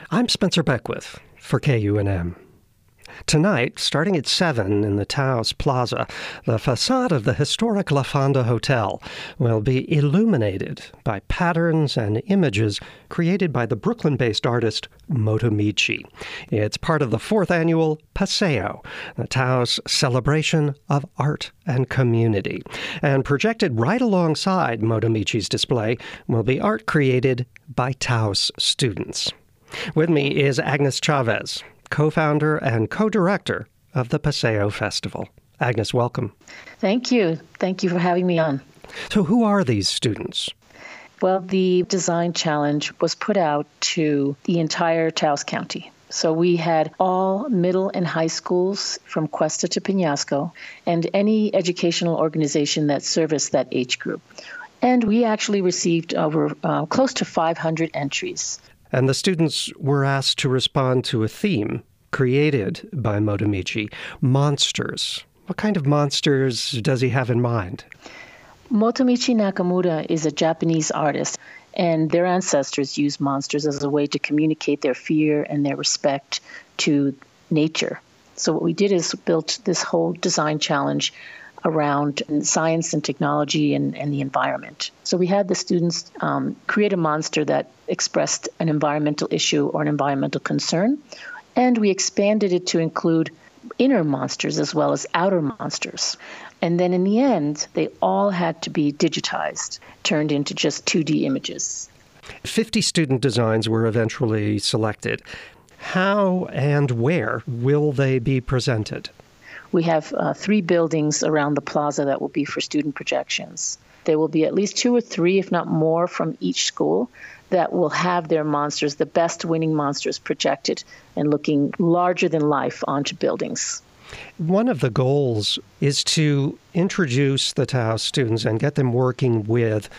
I'm Spencer Beckwith for KUNM. Tonight, starting at 7 in the Taos Plaza, the facade of the historic La Fonda Hotel will be illuminated by patterns and images created by the Brooklyn-based artist Motomichi. It's part of the 4th annual Paseo, the Taos celebration of art and community. And projected right alongside Motomichi's display will be art created by Taos students. With me is Agnes Chavez, co-founder and co-director of the Paseo Festival. Agnes, welcome. Thank you. Thank you for having me on. So who are these students? Well, the design challenge was put out to the entire Taos County. So we had all middle and high schools from Cuesta to Peñasco and any educational organization that serviced that age group. And we actually received over close to 500 entries. And the students were asked to respond to a theme created by Motomichi, monsters. What kind of monsters does he have in mind? Motomichi Nakamura is a Japanese artist, and their ancestors used monsters as a way to communicate their fear and their respect to nature. So what we did is built this whole design challenge around science and technology and the environment. So we had the students create a monster that expressed an environmental issue or an environmental concern, and we expanded it to include inner monsters as well as outer monsters. And then in the end, they all had to be digitized, turned into just 2D images. 50 student designs were eventually selected. How and where will they be presented? We have 3 buildings around the plaza that will be for student projections. There will be at least 2 or 3, if not more, from each school that will have their monsters, the best winning monsters, projected and looking larger than life onto buildings. One of the goals is to introduce the Taos students and get them working with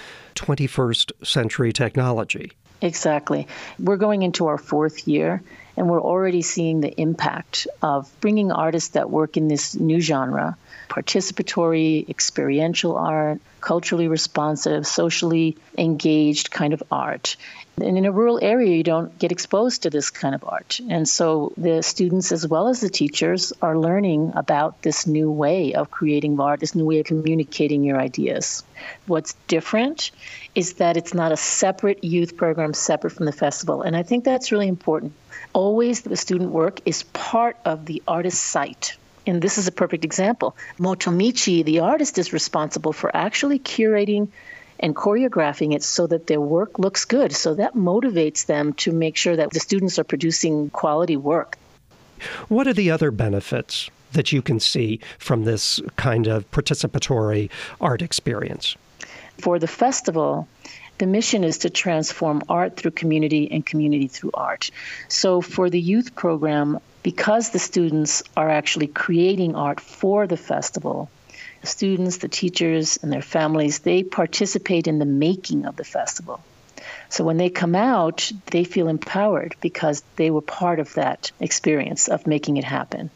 21st century technology. Exactly. We're going into our 4th year, and we're already seeing the impact of bringing artists that work in this new genre, participatory, experiential art, culturally responsive, socially engaged kind of art. And in a rural area, you don't get exposed to this kind of art. And so the students, as well as the teachers, are learning about this new way of creating art, this new way of communicating your ideas. What's different is that it's not a separate youth program separate from the festival. And I think that's really important. Always the student work is part of the artist's site. And this is a perfect example. Motomichi, the artist, is responsible for actually curating and choreographing it so that their work looks good. So that motivates them to make sure that the students are producing quality work. What are the other benefits that you can see from this kind of participatory art experience? For the festival, the mission is to transform art through community and community through art. So for the youth program, because the students are actually creating art for the festival, the students, the teachers, and their families, they participate in the making of the festival. So when they come out, they feel empowered because they were part of that experience of making it happen.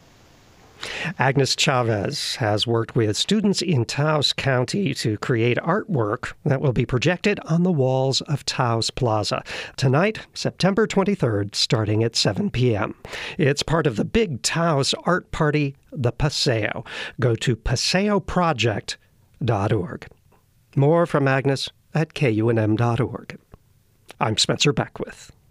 Agnes Chavez has worked with students in Taos County to create artwork that will be projected on the walls of Taos Plaza tonight, September 23rd, starting at 7 p.m. It's part of the big Taos art party, the Paseo. Go to paseoproject.org. More from Agnes at kunm.org. I'm Spencer Beckwith.